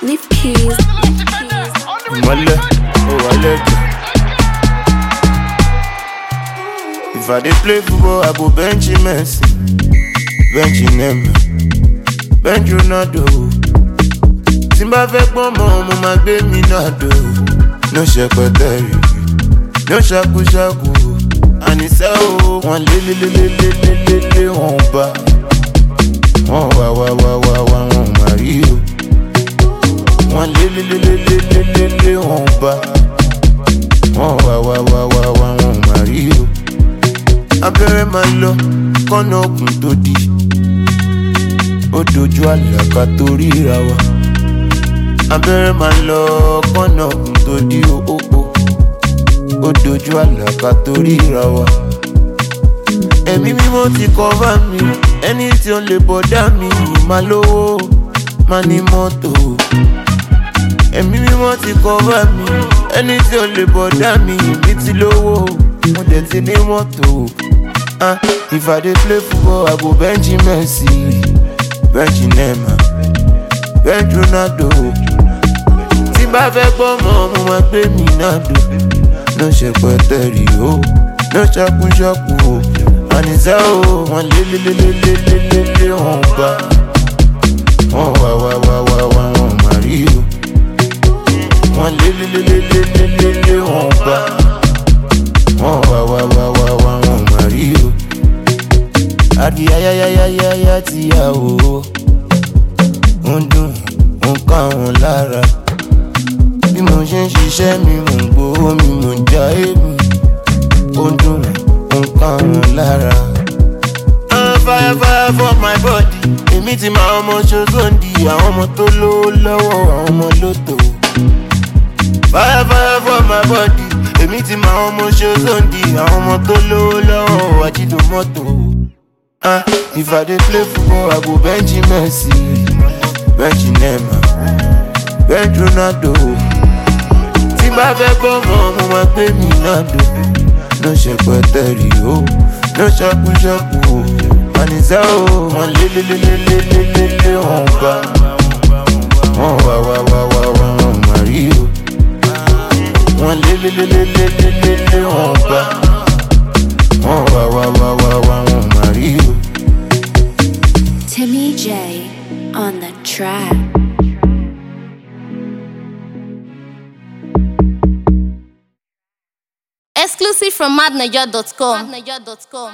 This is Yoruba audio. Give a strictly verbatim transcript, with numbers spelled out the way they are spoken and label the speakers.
Speaker 1: Leaf keys.
Speaker 2: Wale, oh wale. If I dey play football, I go bench Messi, bench Neymar, bench Ronaldo. Timba fẹ́ pọ́n mọ́, mo máa gbé mi náà dò. No ṣẹpẹtẹrì, no ṣakúṣakú. Àníṣe o, wọ́n lé lé lé lé lé lé lé lé wọ́n bá. Wọ́n wá wá wá wá wá wọ́n máa rí o. Wọ́n lé lé lé lé lé lé lé lé wọ́n bá. Wọ́n wá wá wá wá wá wọ́n máa rí o. Abẹ́rẹ́ máa lọ, kọ́nà òkun tó di. Ó dojú àlàkà tó ríra wa. Abẹ́rẹ́ máa lọ, kọ́nà òkun tó di òpó. Ó dojú àlàkà tó ríra wa. Ẹ̀mí mímọ́ ti cover mi, ẹni tí ó lè bọ̀dá mi. Máa lówó, máa ní mọ́tò. Ẹ̀mí mímọ́ ti cover mi, ẹni tí ó lè bọ̀dá mi. Mi ti lówó, mo dẹ̀ ti ní mọ́tò. Ah, if I dey play football, I go bench Messi, bench Neymar, bench Ronaldo. Tí bá fẹ́ gbọ́ mọ́, mo máa gbé mi náà dò. No ṣẹpẹtẹrì o, no ṣakúṣakú o. Àníṣe o, wọ́n lé lé lé lé lé lé lé lé wọ́n bá. Wọ́n wá wá wá wá wá wọ́n máa rí o. Wọ́n lé lé lé lé lé lé lé lé wọ́n bá. Wọ́n wá wá wá wá wá wọ́n máa rí o. Adi ayayayayaya ti yà o. Ó ń dùn, ó ń ká wọn lára. Bí mo ṣe ń ṣiṣẹ́ mi, mò ń gbowó mi, mò ń já èmi. Ó ń dùn, ó ń ká wọn lára. I'm fire fire for my body. Èmi ti máa ọmọ ṣoṣondi. Àwọn ọmọ tó lówó lọ́wọ́, àwọn ọmọ lóto. Fire fire for my body. Èmi ti máa ọmọ ṣoṣondi. Àwọn ọmọ tó lówó lọ́wọ́, àjídò mọ́tò. Ah, if I dey play football, I go bench Messi, bench Neymar, bench Ronaldo. Tí bá fẹ́ gbọ́ mọ́, mo máa gbé mi náà dò. No ṣẹpẹtẹrì o, no ṣakúṣakú o. Àníṣe o, wọ́n lé lé lé lé lé lé lé lé wọ́n bá. Wọ́n wá wá wá wá wá wọ́n máa rí o. Wọ́n lé lé lé lé lé lé lé lé wọ́n bá. Wọ́n wá wá wá wá wá wọ́n máa rí o.
Speaker 1: Timmy J on the track.
Speaker 3: Exclusive from mad naija dot com.